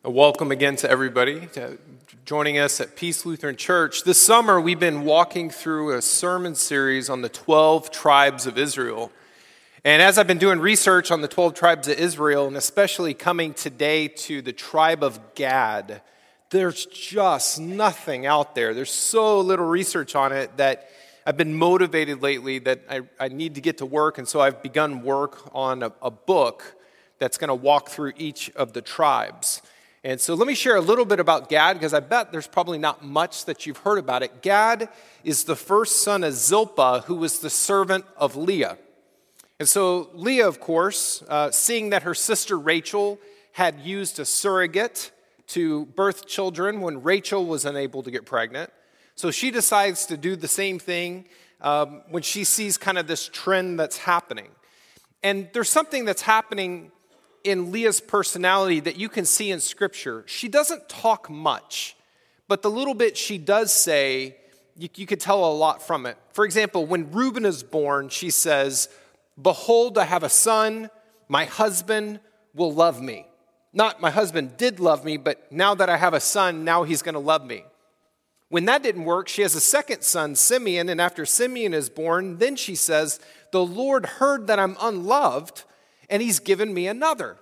Welcome again to everybody joining us at Peace Lutheran Church. This summer, we've been walking through a sermon series on the 12 tribes of Israel. And as I've been doing research on the 12 tribes of Israel, and especially coming today to the tribe of Gad, there's just nothing out there. There's so little research on it that I've been motivated lately that I need to get to work. And so I've begun work on a book that's going to walk through each of the tribes. And so let me share a little bit about Gad, because I bet there's probably not much that you've heard about it. Gad is the first son of Zilpah, who was the servant of Leah. And so Leah, of course, seeing that her sister Rachel had used a surrogate to birth children when Rachel was unable to get pregnant, so she decides to do the same thing when she sees kind of this trend that's happening. And there's something that's happening in Leah's personality that you can see in Scripture. She doesn't talk much, but the little bit she does say, you could tell a lot from it. For example, when Reuben is born, she says, "Behold, I have a son, my husband will love me." Not my husband did love me, but now that I have a son, now he's going to love me. When that didn't work, she has a second son, Simeon, and after Simeon is born, then she says, "The Lord heard that I'm unloved, and he's given me another."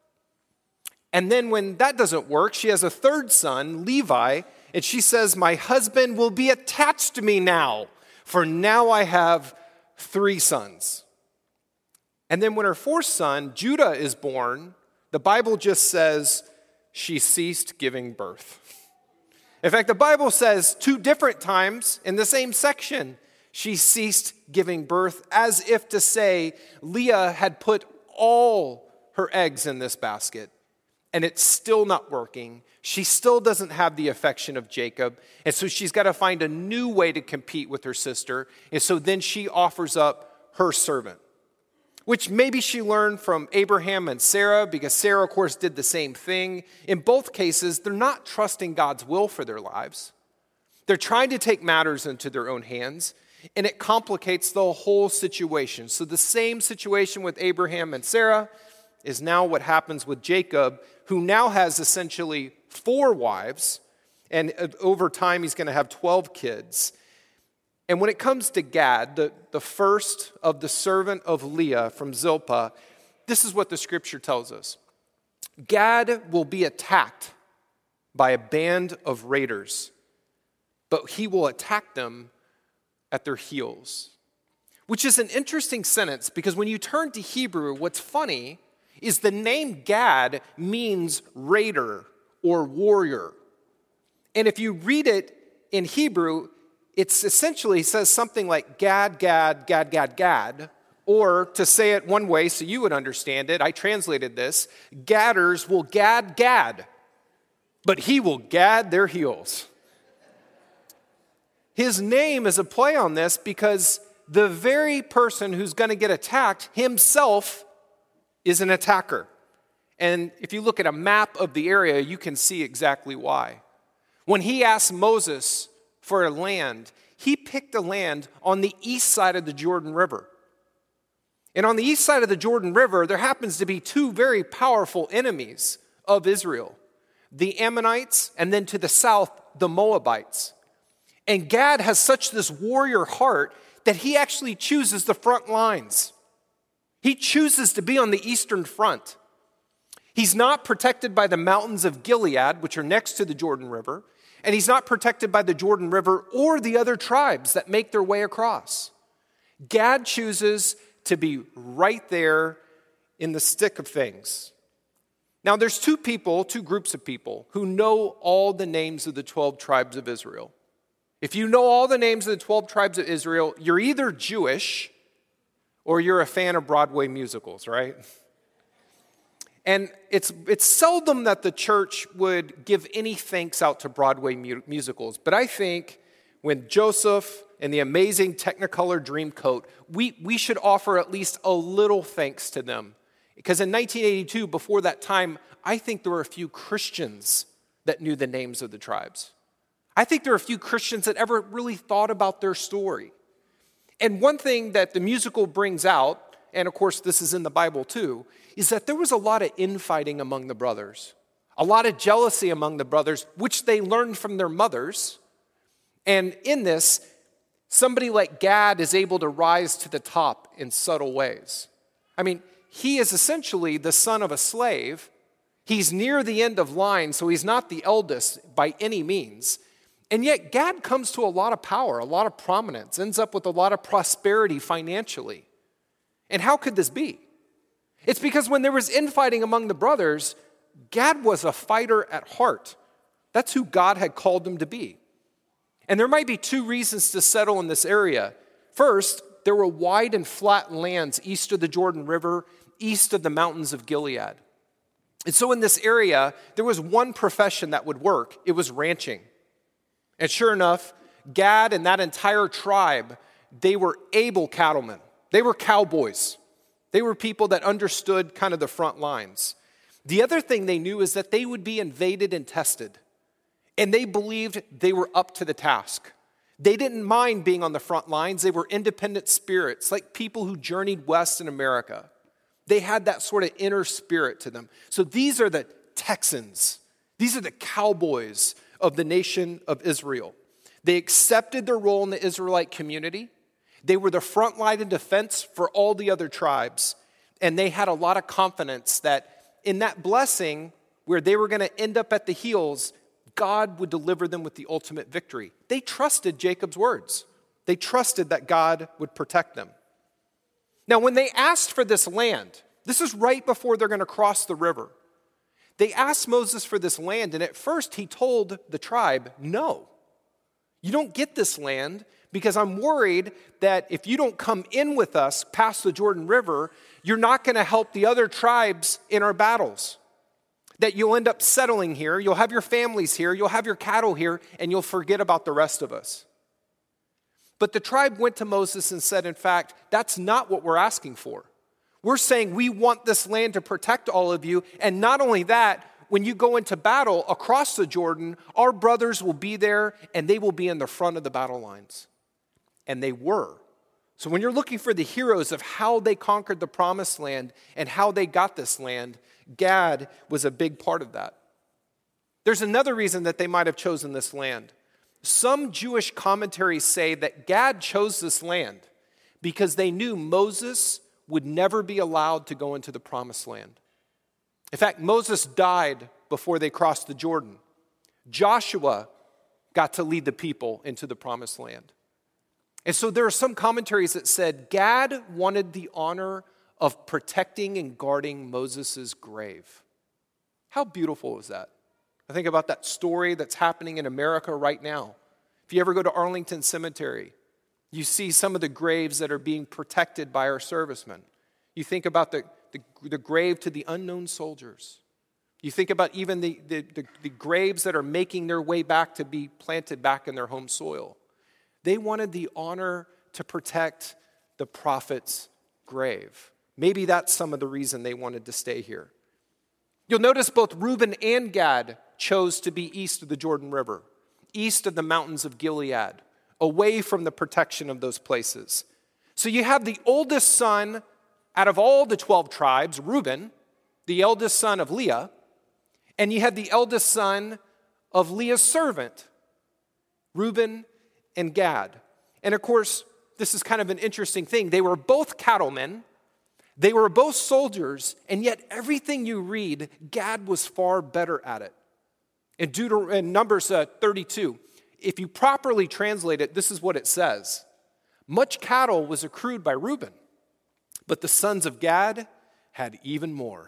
And then when that doesn't work, she has a third son, Levi, and she says, "My husband will be attached to me now, for now I have 3 sons." And then when her fourth son, Judah, is born, the Bible just says she ceased giving birth. In fact, the Bible says 2 different times in the same section, she ceased giving birth, as if to say Leah had put all her eggs in this basket, and it's still not working. She still doesn't have the affection of Jacob, and so she's got to find a new way to compete with her sister, and so then she offers up her servant, which maybe she learned from Abraham and Sarah, because Sarah, of course, did the same thing. In both cases, they're not trusting God's will for their lives. They're trying to take matters into their own hands, and it complicates the whole situation. So the same situation with Abraham and Sarah is now what happens with Jacob, who now has essentially 4 wives, and over time he's going to have 12 kids. And when it comes to Gad, the first of the servant of Leah from Zilpah, this is what the Scripture tells us. Gad will be attacked by a band of raiders, but he will attack them at their heels, which is an interesting sentence, because when you turn to Hebrew, what's funny is the name Gad means raider or warrior. And if you read it in Hebrew, it's essentially says something like Gad, Gad, Gad, Gad, Gad, or to say it one way so you would understand it, I translated this, Gadders will gad, Gad, but he will gad their heels. His name is a play on this because the very person who's going to get attacked himself is an attacker. And if you look at a map of the area, you can see exactly why. When he asked Moses for a land, he picked a land on the east side of the Jordan River. And on the east side of the Jordan River, there happens to be 2 very powerful enemies of Israel, the Ammonites, and then to the south, the Moabites. And Gad has such this warrior heart that he actually chooses the front lines. He chooses to be on the eastern front. He's not protected by the mountains of Gilead, which are next to the Jordan River, and he's not protected by the Jordan River or the other tribes that make their way across. Gad chooses to be right there in the thick of things. Now, there's 2 groups of people who know all the names of the 12 tribes of Israel. If you know all the names of the 12 tribes of Israel, you're either Jewish or you're a fan of Broadway musicals, right? And it's seldom that the church would give any thanks out to Broadway musicals. But I think when Joseph and the amazing Technicolor Dreamcoat, we should offer at least a little thanks to them. Because in 1982, before that time, I think there were a few Christians that knew the names of the tribes. I think there are a few Christians that ever really thought about their story. And one thing that the musical brings out, and of course this is in the Bible too, is that there was a lot of infighting among the brothers. A lot of jealousy among the brothers, which they learned from their mothers. And in this, somebody like Gad is able to rise to the top in subtle ways. I mean, he is essentially the son of a slave. He's near the end of line, so he's not the eldest by any means. And yet Gad comes to a lot of power, a lot of prominence, ends up with a lot of prosperity financially. And how could this be? It's because when there was infighting among the brothers, Gad was a fighter at heart. That's who God had called him to be. And there might be two reasons to settle in this area. First, there were wide and flat lands east of the Jordan River, east of the mountains of Gilead. And so in this area, there was one profession that would work. It was ranching. And sure enough, Gad and that entire tribe, they were able cattlemen. They were cowboys. They were people that understood kind of the front lines. The other thing they knew is that they would be invaded and tested. And they believed they were up to the task. They didn't mind being on the front lines. They were independent spirits, like people who journeyed west in America. They had that sort of inner spirit to them. So these are the Texans. These are the cowboys of the nation of Israel. They accepted their role in the Israelite community. They were the front line of defense for all the other tribes. And they had a lot of confidence that in that blessing, where they were going to end up at the heels, God would deliver them with the ultimate victory. They trusted Jacob's words. They trusted that God would protect them. Now, when they asked for this land, this is right before they're going to cross the river. They asked Moses for this land, and at first he told the tribe, no, you don't get this land because I'm worried that if you don't come in with us past the Jordan River, you're not going to help the other tribes in our battles. That you'll end up settling here, you'll have your families here, you'll have your cattle here, and you'll forget about the rest of us. But the tribe went to Moses and said, in fact, that's not what we're asking for. We're saying we want this land to protect all of you, and not only that, when you go into battle across the Jordan, our brothers will be there, and they will be in the front of the battle lines. And they were. So when you're looking for the heroes of how they conquered the promised land and how they got this land, Gad was a big part of that. There's another reason that they might have chosen this land. Some Jewish commentaries say that Gad chose this land because they knew Moses would never be allowed to go into the promised land. In fact, Moses died before they crossed the Jordan. Joshua got to lead the people into the promised land. And so there are some commentaries that said Gad wanted the honor of protecting and guarding Moses' grave. How beautiful is that? I think about that story that's happening in America right now. If you ever go to Arlington Cemetery, you see some of the graves that are being protected by our servicemen. You think about the grave to the unknown soldiers. You think about even the graves that are making their way back to be planted back in their home soil. They wanted the honor to protect the prophet's grave. Maybe that's some of the reason they wanted to stay here. You'll notice both Reuben and Gad chose to be east of the Jordan River, east of the mountains of Gilead, away from the protection of those places. So you have the oldest son out of all the 12 tribes, Reuben, the eldest son of Leah, and you had the eldest son of Leah's servant, Reuben and Gad. And of course, this is kind of an interesting thing. They were both cattlemen. They were both soldiers, and yet everything you read, Gad was far better at it. In Numbers 32, if you properly translate it, this is what it says. Much cattle was accrued by Reuben, but the sons of Gad had even more.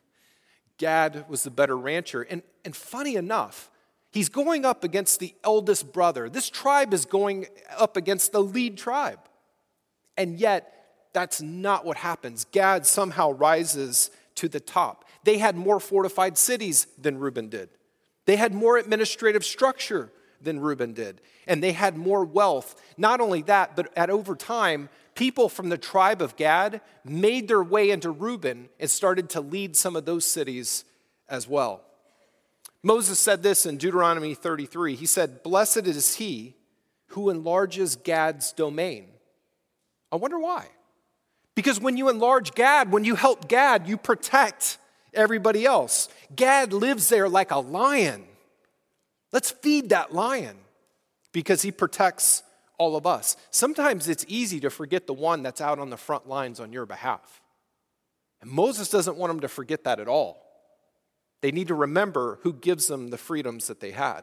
Gad was the better rancher. And funny enough, he's going up against the eldest brother. This tribe is going up against the lead tribe. And yet, that's not what happens. Gad somehow rises to the top. They had more fortified cities than Reuben did. They had more administrative structure than Reuben did. And they had more wealth. Not only that, but over time, people from the tribe of Gad made their way into Reuben and started to lead some of those cities as well. Moses said this in Deuteronomy 33. He said, "Blessed is he who enlarges Gad's domain." I wonder why. Because when you enlarge Gad, when you help Gad, you protect everybody else. Gad lives there like a lion. Let's feed that lion because he protects all of us. Sometimes it's easy to forget the one that's out on the front lines on your behalf. And Moses doesn't want them to forget that at all. They need to remember who gives them the freedoms that they had.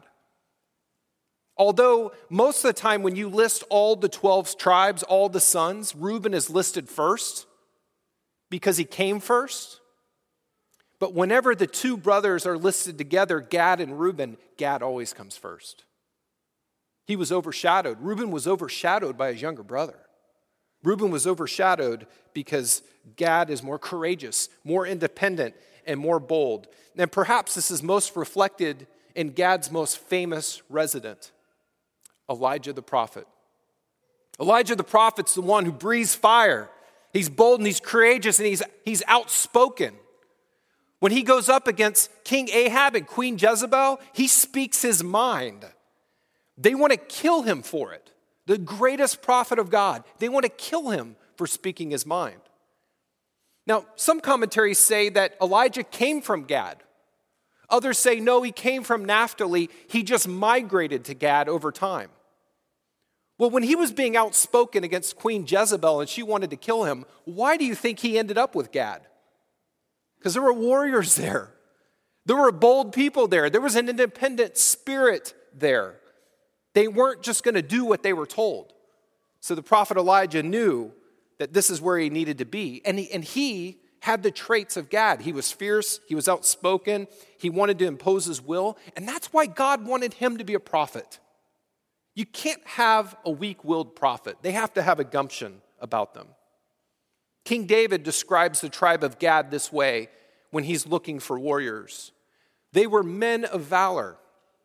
Although most of the time when you list all the 12 tribes, all the sons, Reuben is listed first because he came first. But whenever the two brothers are listed together, Gad and Reuben, Gad always comes first. He was overshadowed. Reuben was overshadowed by his younger brother. Reuben was overshadowed because Gad is more courageous, more independent, and more bold. And perhaps this is most reflected in Gad's most famous resident, Elijah the prophet. Elijah the prophet's the one who breathes fire. He's bold and he's courageous and he's outspoken. When he goes up against King Ahab and Queen Jezebel, he speaks his mind. They want to kill him for it. The greatest prophet of God. They want to kill him for speaking his mind. Now, some commentaries say that Elijah came from Gad. Others say, no, he came from Naphtali. He just migrated to Gad over time. Well, when he was being outspoken against Queen Jezebel and she wanted to kill him, why do you think he ended up with Gad? Because there were warriors there. There were bold people there. There was an independent spirit there. They weren't just going to do what they were told. So the prophet Elijah knew that this is where he needed to be. And he had the traits of Gad. He was fierce. He was outspoken. He wanted to impose his will. And that's why God wanted him to be a prophet. You can't have a weak-willed prophet. They have to have a gumption about them. King David describes the tribe of Gad this way when he's looking for warriors. They were men of valor,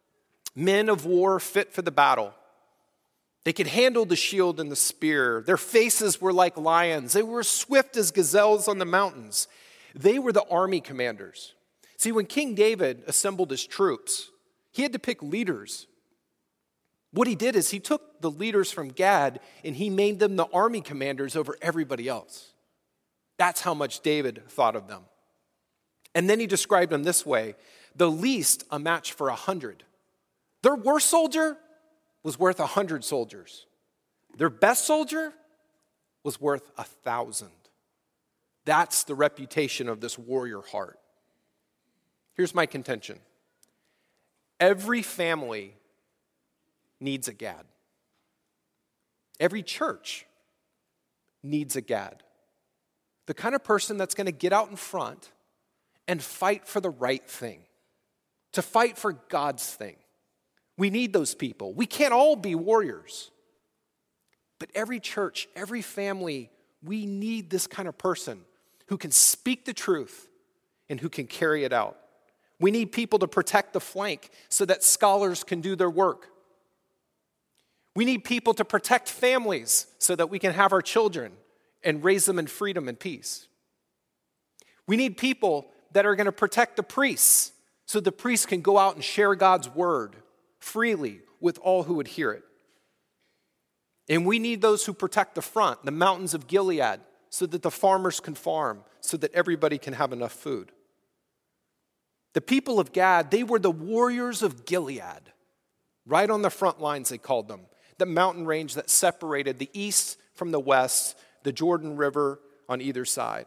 men of war fit for the battle. They could handle the shield and the spear. Their faces were like lions. They were swift as gazelles on the mountains. They were the army commanders. See, when King David assembled his troops, he had to pick leaders. What he did is he took the leaders from Gad and he made them the army commanders over everybody else. That's how much David thought of them. And then he described them this way: the least a match for 100. Their worst soldier was worth 100 soldiers. Their best soldier was worth 1,000. That's the reputation of this warrior heart. Here's my contention. Every family needs a Gad. Every church needs a Gad. The kind of person that's going to get out in front and fight for the right thing, to fight for God's thing. We need those people. We can't all be warriors. But every church, every family, we need this kind of person who can speak the truth and who can carry it out. We need people to protect the flank so that scholars can do their work. We need people to protect families so that we can have our children and raise them in freedom and peace. We need people that are going to protect the priests so the priests can go out and share God's word freely with all who would hear it. And we need those who protect the front, the mountains of Gilead, so that the farmers can farm, so that everybody can have enough food. The people of Gad, they were the warriors of Gilead. Right on the front lines, they called them. The mountain range that separated the east from the west, the Jordan River on either side.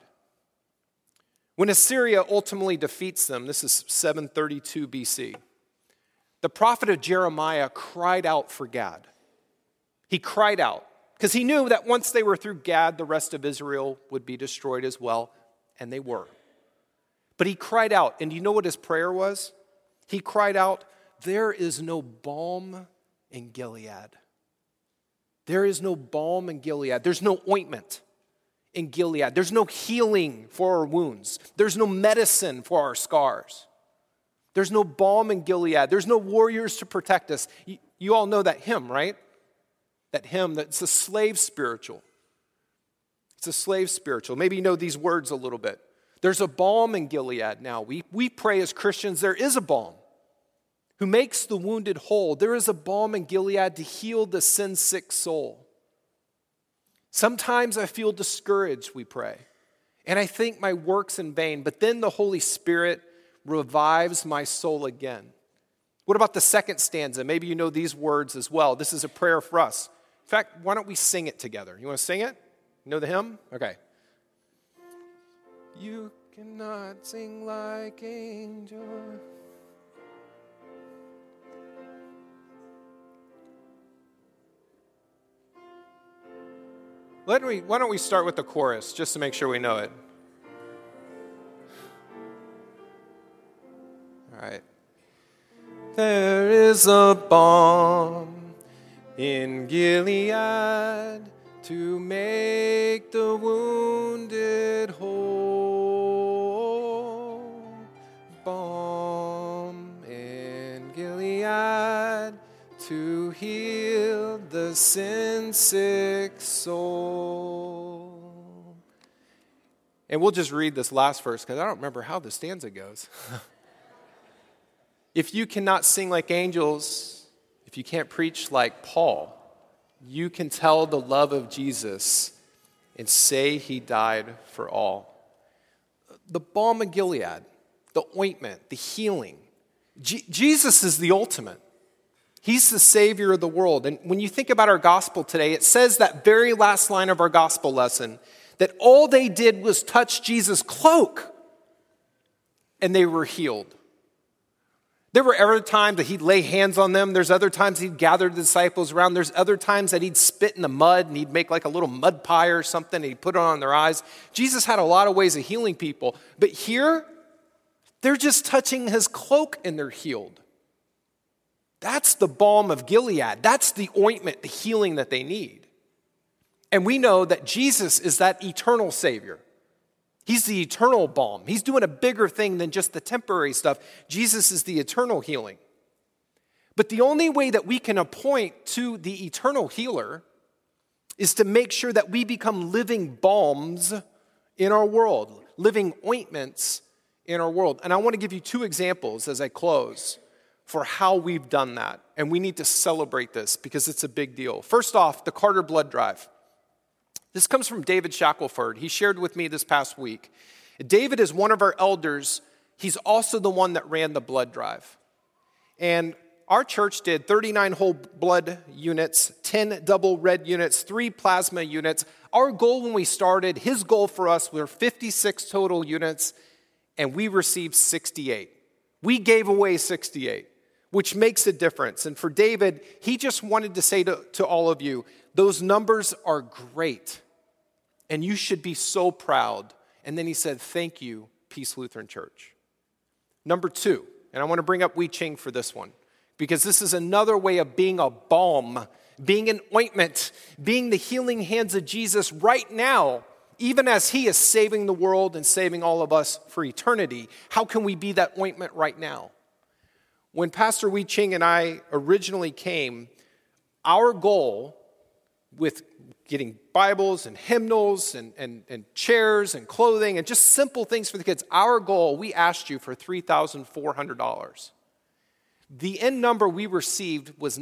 When Assyria ultimately defeats them, this is 732 BC, the prophet of Jeremiah cried out for Gad. He cried out because he knew that once they were through Gad, the rest of Israel would be destroyed as well, and they were. But he cried out, and you know what his prayer was? He cried out, "There is no balm in Gilead." There is no balm in Gilead. There's no ointment in Gilead. There's no healing for our wounds. There's no medicine for our scars. There's no balm in Gilead. There's no warriors to protect us. You all know that hymn, right? That hymn, that's a slave spiritual. It's a slave spiritual. Maybe you know these words a little bit. There's a balm in Gilead now. We pray as Christians, there is a balm who makes the wounded whole. There is a balm in Gilead to heal the sin-sick soul. Sometimes I feel discouraged, we pray. and I think my work's in vain. But then the Holy Spirit revives my soul again. What about the second stanza? Maybe you know these words as well. This is a prayer for us. In fact, why don't we sing it together? You want to sing it? You know the hymn? Okay. You cannot sing like angels. Why don't we start with the chorus, just to make sure we know it. All right. There is a balm in Gilead to make the wounded whole. Balm in Gilead to heal the sin-sick soul. And we'll just read this last verse because I don't remember how the stanza goes. If you cannot sing like angels, if you can't preach like Paul, you can tell the love of Jesus and say he died for all. The balm of Gilead, the ointment, the healing. Jesus is the ultimate. He's the Savior of the world. And when you think about our gospel today, it says that very last line of our gospel lesson, that all they did was touch Jesus' cloak, and they were healed. There were other times that he'd lay hands on them. There's other times he'd gather the disciples around. There's other times that he'd spit in the mud and he'd make like a little mud pie or something and he'd put it on their eyes. Jesus had a lot of ways of healing people. But here, they're just touching his cloak and they're healed. That's the balm of Gilead. That's the ointment, the healing that they need. And we know that Jesus is that eternal Savior. He's the eternal balm. He's doing a bigger thing than just the temporary stuff. Jesus is the eternal healing. But the only way that we can appoint to the eternal healer is to make sure that we become living balms in our world, living ointments in our world. And I want to give you two examples as I close for how we've done that. And we need to celebrate this because it's a big deal. First off, the Carter Blood Drive. This comes from David Shackelford. He shared with me this past week. David is one of our elders. He's also the one that ran the blood drive. And our church did 39 whole blood units, 10 double red units, 3 plasma units. Our goal when we started, his goal for us were 56 total units, and we received 68. We gave away 68, which makes a difference. And for David, he just wanted to say to all of you, those numbers are great, and you should be so proud. And then he said, thank you, Peace Lutheran Church. Number 2, and I want to bring up Wei Ching for this one, because this is another way of being a balm, being an ointment, being the healing hands of Jesus right now, even as he is saving the world and saving all of us for eternity. How can we be that ointment right now? When Pastor Wei Ching and I originally came, our goal with getting Bibles and hymnals and chairs and clothing and just simple things for the kids, our goal, we asked you for $3,400. The end number we received was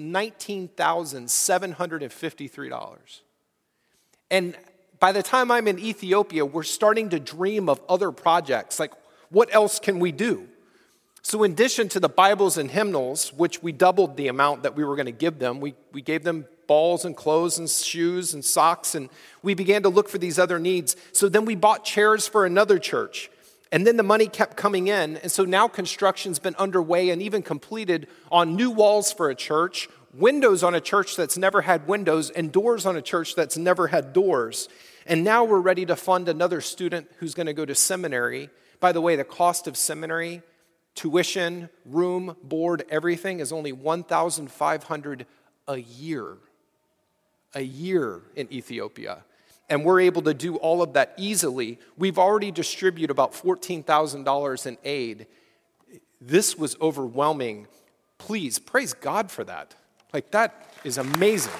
$19,753. And by the time I'm in Ethiopia, we're starting to dream of other projects. Like, what else can we do? So in addition to the Bibles and hymnals, which we doubled the amount that we were going to give them, we gave them balls and clothes and shoes and socks, and we began to look for these other needs. So then we bought chairs for another church, and then the money kept coming in, and so now construction's been underway and even completed on new walls for a church, windows on a church that's never had windows, and doors on a church that's never had doors. And now we're ready to fund another student who's going to go to seminary. By the way, the cost of seminary, tuition, room, board, everything is only $1,500 a year in Ethiopia. And we're able to do all of that easily. We've already distributed about $14,000 in aid. This was overwhelming. Please, praise God for that. Like, that is amazing.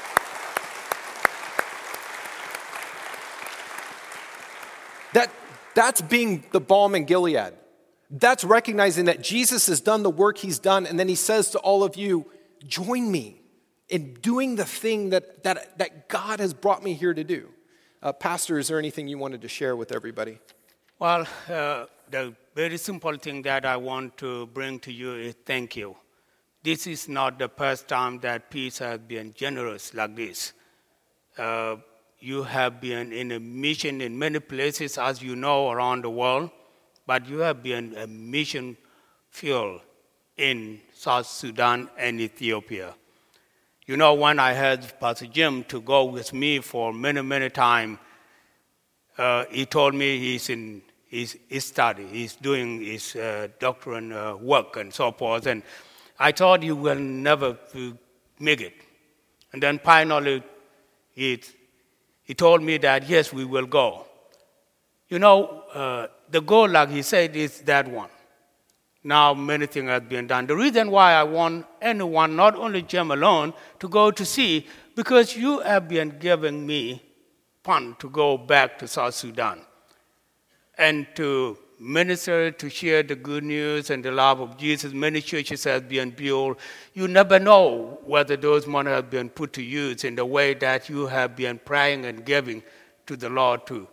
That's being the balm in Gilead. That's recognizing that Jesus has done the work he's done, and then he says to all of you, join me in doing the thing that God has brought me here to do. Pastor, is there anything you wanted to share with everybody? Well, the very simple thing that I want to bring to you is thank you. This is not the first time that Peace has been generous like this. You have been in a mission in many places, as you know, around the world, but you have been a mission field in South Sudan and Ethiopia. You know, when I had Pastor Jim to go with me for many time, he told me he's in his study, he's doing his doctoral work and so forth, and I thought you will never make it. And then finally, he told me that, yes, we will go. You know, the goal, like he said, is that one. Now many things have been done. The reason why I want anyone, not only Jim alone, to go to see, because you have been giving me fun to go back to South Sudan and to minister, to share the good news and the love of Jesus. Many churches have been built. You never know whether those money have been put to use in the way that you have been praying and giving to the Lord to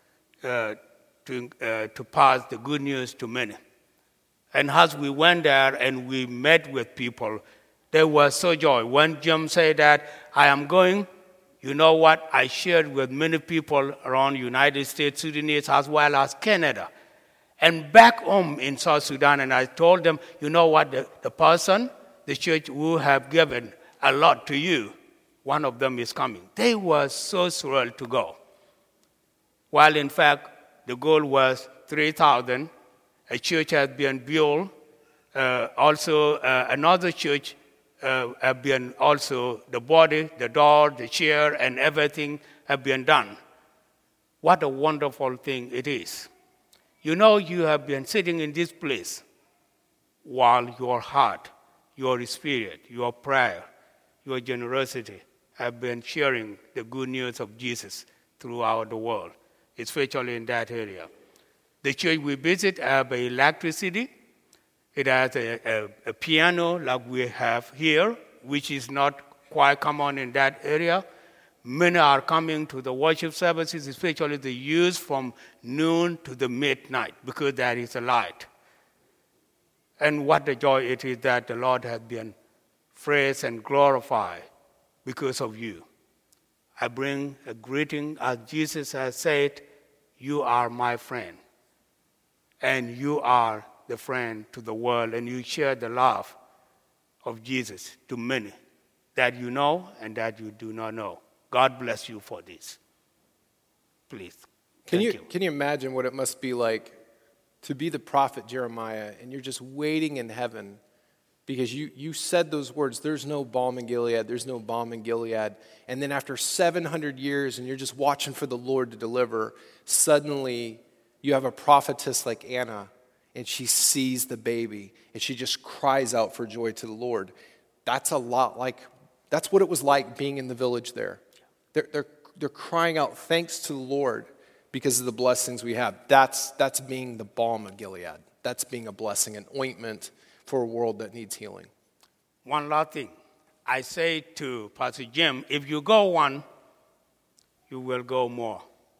pass the good news to many. And as we went there and we met with people, they were so joy. When Jim said that, I am going, you know what? I shared with many people around the United States, Sudanese, as well as Canada. And back home in South Sudan, and I told them, you know what? The person, the church who have given a lot to you, one of them is coming. They were so thrilled to go. While in fact, the goal was 3,000. A church has been built. Also, another church have been also, the body, the door, the chair, and everything have been done. What a wonderful thing it is. You know, you have been sitting in this place while your heart, your spirit, your prayer, your generosity have been sharing the good news of Jesus throughout the world, especially in that area. The church we visit has electricity. It has a piano like we have here, which is not quite common in that area. Many are coming to the worship services, especially the youth from noon to the midnight, because there is a light. And what a joy it is that the Lord has been praised and glorified because of you. I bring a greeting, as Jesus has said, you are my friend. And you are the friend to the world, and you share the love of Jesus to many that you know and that you do not know. God bless you for this. Please. Can you imagine what it must be like to be the prophet Jeremiah, and you're just waiting in heaven because you said those words, there's no balm in Gilead, there's no balm in Gilead. And then after 700 years, and you're just watching for the Lord to deliver, suddenly you have a prophetess like Anna, and she sees the baby, and she just cries out for joy to the Lord. That's what it was like being in the village there. They're crying out thanks to the Lord because of the blessings we have. That's being the balm of Gilead. That's being a blessing, an ointment for a world that needs healing. One last thing. I say to Pastor Jim, if you go one, you will go more.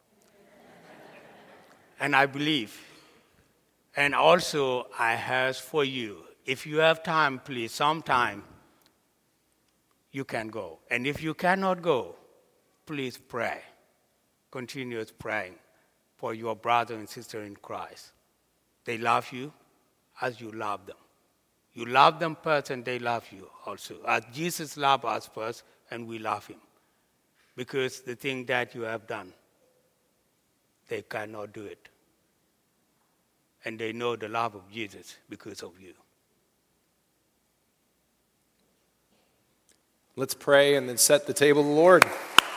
And I believe. And also, I ask for you, if you have time, please, sometime, you can go. And if you cannot go, please pray. Continue praying for your brother and sister in Christ. They love you as you love them. You love them first, and they love you also. As Jesus loved us first, and we love him. Because the thing that you have done, they cannot do it. And they know the love of Jesus because of you. Let's pray and then set the table of the Lord.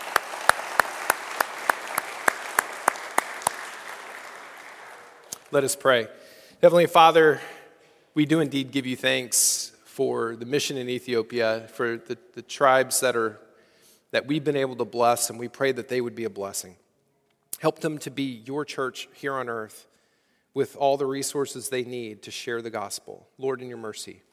Let us pray. Heavenly Father, we do indeed give you thanks for the mission in Ethiopia, for the tribes that we've been able to bless, and we pray that they would be a blessing. Help them to be your church here on earth with all the resources they need to share the gospel. Lord, in your mercy,